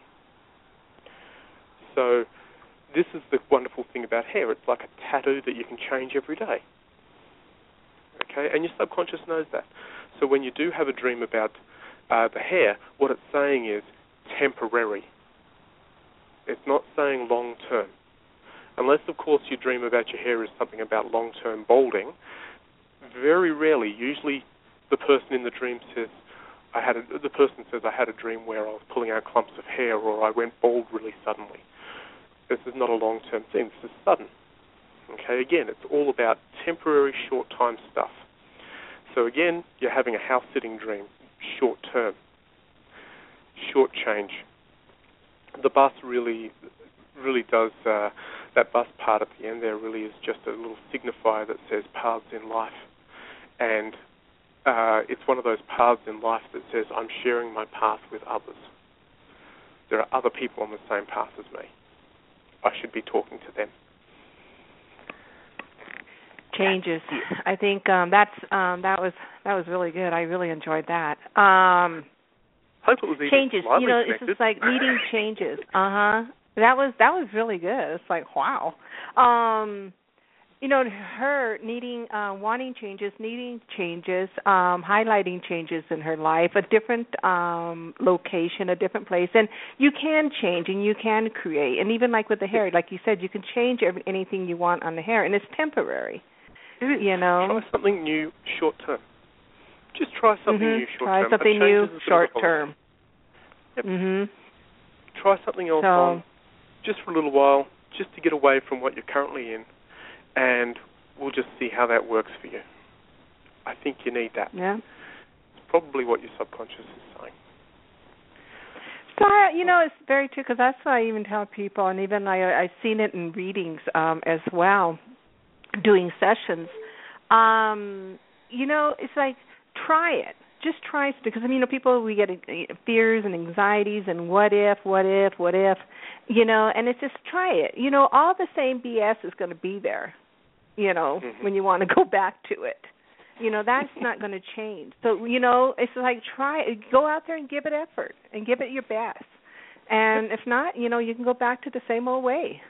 So this is the wonderful thing about hair. It's like a tattoo that you can change every day. Okay? And your subconscious knows that. So when you do have a dream about the hair, what it's saying is temporary. It's not saying long-term. Unless, of course, you dream about your hair is something about long-term balding. Very rarely, usually the person in the dream says, I had a dream where I was pulling out clumps of hair, or I went bald really suddenly. This is not a long-term thing. This is sudden. Okay, again, it's all about temporary, short-time stuff. So again, you're having a house-sitting dream, short-term, short change. The bus really does, that bus part at the end there really is just a little signifier that says paths in life. And it's one of those paths in life that says, I'm sharing my path with others. There are other people on the same path as me. I should be talking to them. Changes. I think that was really good. I really enjoyed that. Hope it was even changes. Slightly it's just like needing changes. That was really good. It's like, wow. Her needing, wanting changes, needing changes, highlighting changes in her life, a different location, a different place. And you can change and you can create. And even like with the hair, like you said, you can change anything you want on the hair, and it's temporary. It is. Try something new short term. Just try something new short term. Try something new short term. Yep. Try something else on just for a little while, just to get away from what you're currently in, and we'll just see how that works for you. I think you need that. Yeah. It's probably what your subconscious is saying. So, it's very true, because that's what I even tell people, and even I've seen it in readings as well, doing sessions. It's like, try it. Just try it, because people, we get fears and anxieties and what if, and it's just try it. All the same BS is going to be there, when you want to go back to it. That's not going to change. So, it's like try it. Go out there and give it effort and give it your best. And if not, you can go back to the same old way.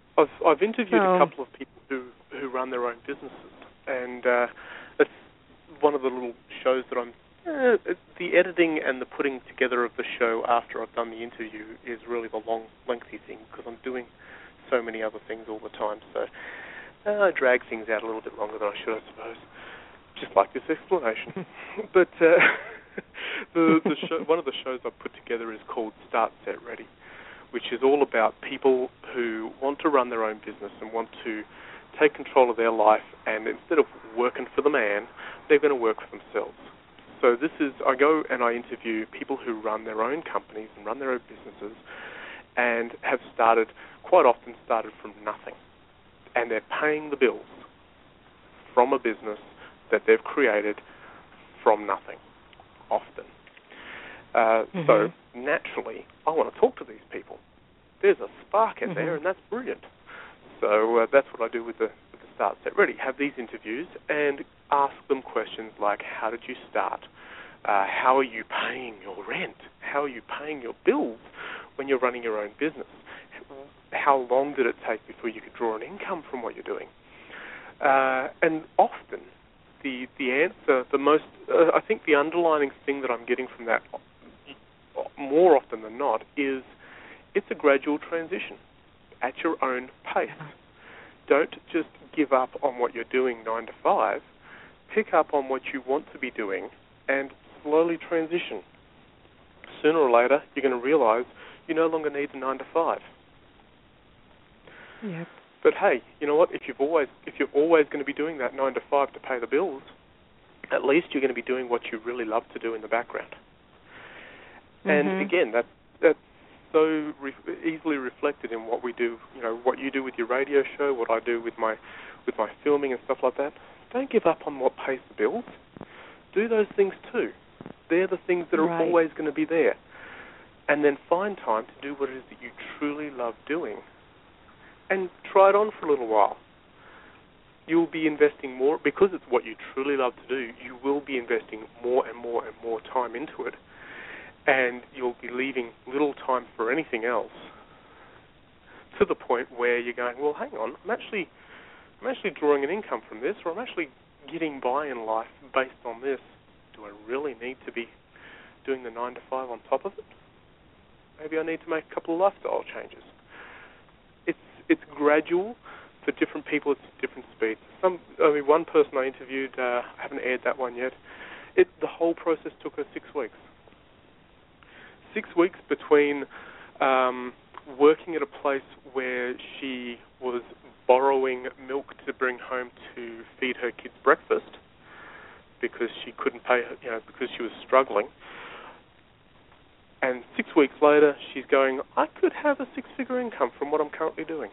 I've interviewed a couple of people who run their own businesses, and one of the little shows that I'm. The editing and the putting together of the show after I've done the interview is really the long, lengthy thing, because I'm doing so many other things all the time. So I drag things out a little bit longer than I should, I suppose. Just like this explanation. But the show, one of the shows I've put together is called Start Set Ready, which is all about people who want to run their own business and want to take control of their life, and instead of working for the man, they're going to work for themselves. So I go and I interview people who run their own companies and run their own businesses and have quite often started from nothing. And they're paying the bills from a business that they've created from nothing, often. So naturally, I want to talk to these people. There's a spark in there, and that's brilliant. So that's what I do with the Start Set Ready. Have these interviews and ask them questions like, how did you start? How are you paying your rent? How are you paying your bills when you're running your own business? How long did it take before you could draw an income from what you're doing? And often, the answer, I think the underlying thing that I'm getting from that, more often than not, is it's a gradual transition at your own pace. Don't just give up on what you're doing 9 to 5. Pick up on what you want to be doing and slowly transition. Sooner or later, you're going to realize you no longer need the 9 to 5. Yep. But hey, you know what? If you're always going to be doing that 9 to 5 to pay the bills, at least you're going to be doing what you really love to do in the background. And again, that's so easily reflected in what we do. You know, what you do with your radio show, what I do with my filming and stuff like that. Don't give up on what pays the bills. Do those things too. They're the things that are always going to be there. And then find time to do what it is that you truly love doing. And try it on for a little while. You'll be investing more, because it's what you truly love to do, you will be investing more and more and more time into it. And you'll be leaving little time for anything else, to the point where you're going, well, hang on, I'm actually drawing an income from this, or I'm actually getting by in life based on this. Do I really need to be doing the 9 to 5 on top of it? Maybe I need to make a couple of lifestyle changes. It's gradual. For different people, it's different speeds. One person I interviewed, I haven't aired that one yet. The whole process took her 6 weeks. 6 weeks between working at a place where she was borrowing milk to bring home to feed her kids breakfast because she couldn't pay her, because she was struggling. And 6 weeks later, she's going, I could have a 6-figure income from what I'm currently doing.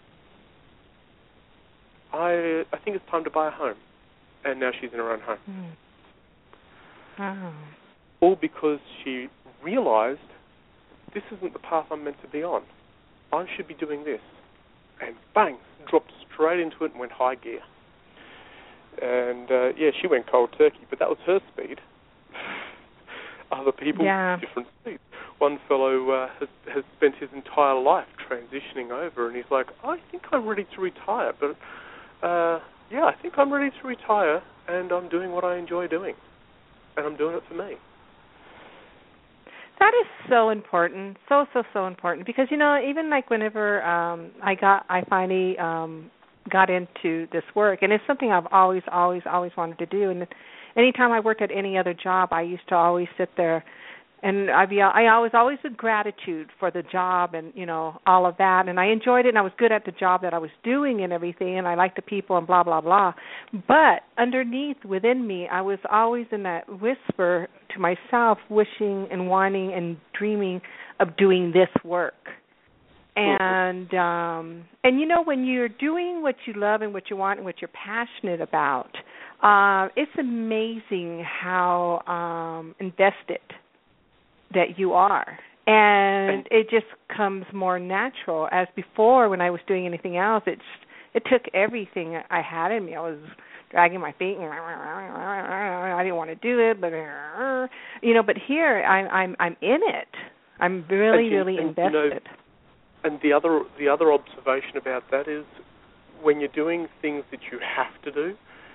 I think it's time to buy a home. And now she's in her own home. Wow. All because she realized this isn't the path I'm meant to be on. I should be doing this. And bang, dropped straight into it and went high gear. And she went cold turkey, but that was her speed. Other people, different speeds. One fellow has spent his entire life transitioning over, and he's like, I think I'm ready to retire, but I think I'm ready to retire, and I'm doing what I enjoy doing, and I'm doing it for me. That is so important, so important, because even like whenever I finally got into this work, and it's something I've always wanted to do, and anytime I worked at any other job, I used to always sit there, and I always with gratitude for the job and all of that, and I enjoyed it, and I was good at the job that I was doing and everything, and I liked the people and blah blah blah. But underneath within me, I was always in that whisper to myself, wishing and wanting and dreaming of doing this work. And when you're doing what you love and what you want and what you're passionate about, it's amazing how invested that you are. And it just comes more natural. As before, when I was doing anything else, it took everything I had in me. I was dragging my feet, and I didn't want to do it, but here I'm in it. I'm really invested. And the other observation about that is, when you're doing things that you have to do,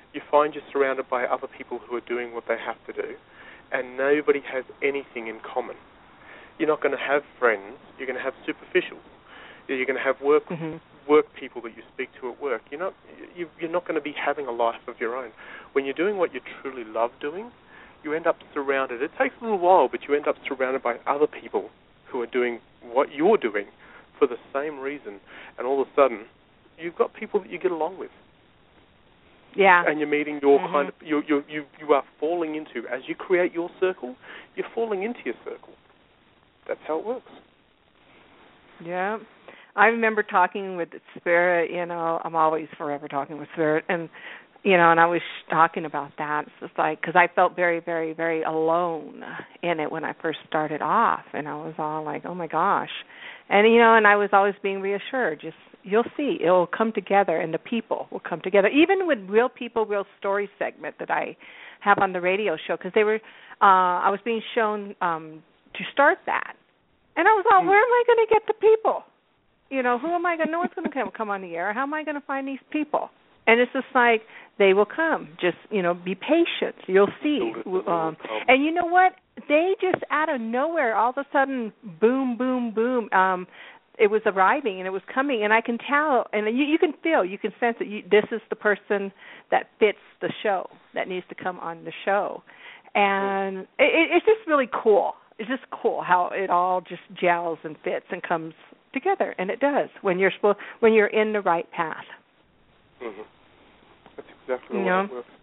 you find you're surrounded by other people who are doing what they have to do, and nobody has anything in common. You're not going to have friends. You're going to have superficials. You're going to have work people that you speak to at work. You're not going to be having a life of your own. When you're doing what you truly love doing, you end up surrounded. It takes a little while, but you end up surrounded by other people who are doing what you're doing for the same reason, and all of a sudden, you've got people that you get along with. Yeah. And you're meeting your kind of you are falling into, as you create your circle, you're falling into your circle. That's how it works. Yeah. I remember talking with Spirit, I'm always forever talking with Spirit, and and I was talking about that. It's just like, because I felt very, very, very alone in it when I first started off, and I was all like, oh my gosh. And, and I was always being reassured, just, you'll see, it'll come together, and the people will come together. Even with Real People, Real Stories segment that I have on the radio show, because I was being shown to start that. And I was all, where am I going to get the people? Who am I going to, no one's going to come on the air. How am I going to find these people? And it's just like, they will come. Just, be patient. You'll see. And you know what? They just out of nowhere, all of a sudden, boom, boom, boom. It was arriving and it was coming. And I can tell, and you can feel, you can sense that this is the person that fits the show, that needs to come on the show. And it's just really cool. It's just cool how it all just gels and fits and comes together. And it does when you're in the right path. Mm-hmm. That's exactly how it works.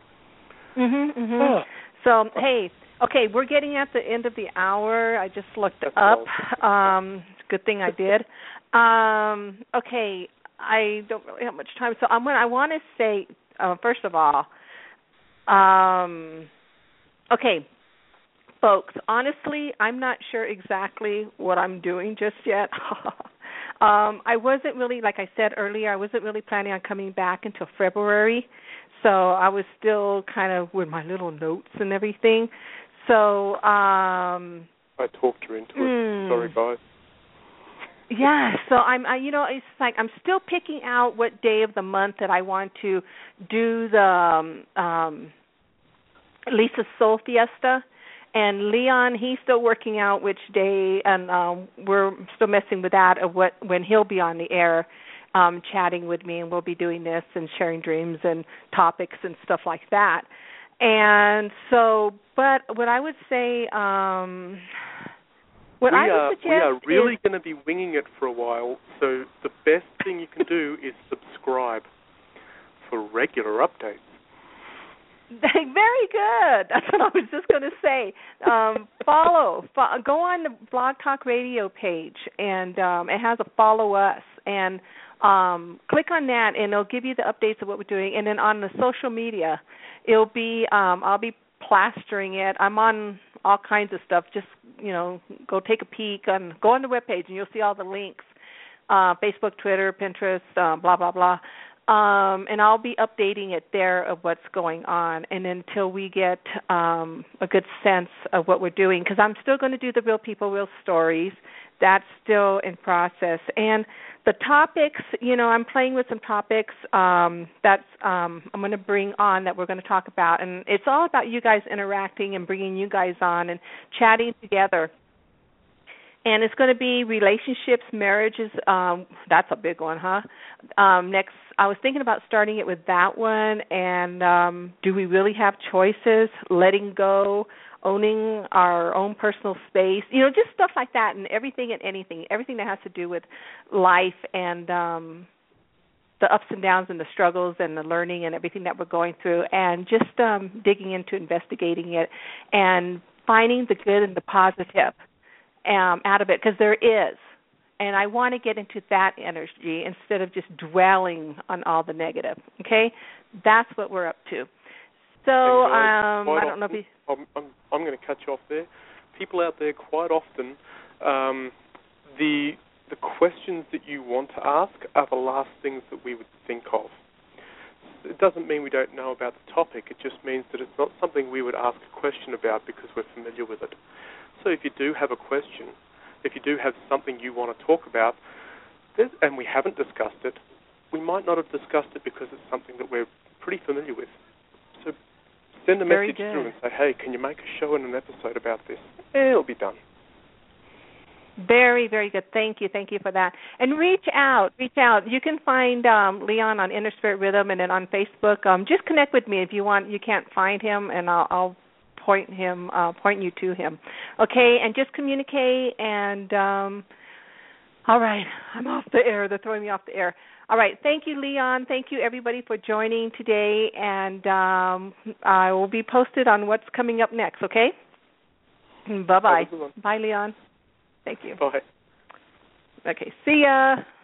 So, hey, okay, we're getting at the end of the hour. I just looked up. Good thing I did. Okay, I don't really have much time, so I want to say, first of all, okay, folks, honestly, I'm not sure exactly what I'm doing just yet. I wasn't really, like I said earlier, I wasn't really planning on coming back until February, so I was still kind of with my little notes and everything. So I talked you into it. Sorry, guys. Yeah, so it's like I'm still picking out what day of the month that I want to do the Lisa's Soul Fiesta. And Leon, he's still working out which day, and we're still messing with that of when he'll be on the air chatting with me, and we'll be doing this and sharing dreams and topics and stuff like that. And so, but what I would say, I would suggest we are really going to be winging it for a while, so the best thing you can do is subscribe for regular updates. Very good. That's what I was just going to say. Go on the Blog Talk Radio page, and it has a follow us, and click on that, and it'll give you the updates of what we're doing. And then on the social media, it'll be I'll be plastering it. I'm on all kinds of stuff. Just go take a peek go on the webpage, and you'll see all the links. Facebook, Twitter, Pinterest, blah blah blah. And I'll be updating it there of what's going on, and until we get a good sense of what we're doing, because I'm still going to do the Real People, Real Stories. That's still in process. And the topics, I'm playing with some topics that's I'm going to bring on that we're going to talk about, and it's all about you guys interacting and bringing you guys on and chatting together. And it's going to be relationships, marriages. That's a big one, huh? Next, I was thinking about starting it with that one. And do we really have choices? Letting go, owning our own personal space. Just stuff like that, and everything and anything. Everything that has to do with life and the ups and downs and the struggles and the learning and everything that we're going through. And just digging into investigating it and finding the good and the positive out of it, because there is, and I want to get into that energy instead of just dwelling on all the negative. Okay, that's what we're up to. So I don't know if you... I'm going to cut you off there. People out there, quite often, the questions that you want to ask are the last things that we would think of. It doesn't mean we don't know about the topic. It just means that it's not something we would ask a question about because we're familiar with it. So if you do have a question, if you do have something you want to talk about, and we haven't discussed it, we might not have discussed it because it's something that we're pretty familiar with. So send a message through and say, hey, can you make a show and an episode about this? It'll be done. Very, very good. Thank you for that. And reach out. You can find Leon on Inner Spirit Rhythm and then on Facebook. Just connect with me if you want. You can't find him, and I'll point you to him. Okay, and just communicate. And all right, I'm off the air. They're throwing me off the air. All right, thank you, Leon. Thank you, everybody, for joining today. And I will be posted on what's coming up next. Okay. Bye-bye. Bye, Leon. Thank you. Bye. Okay, see ya.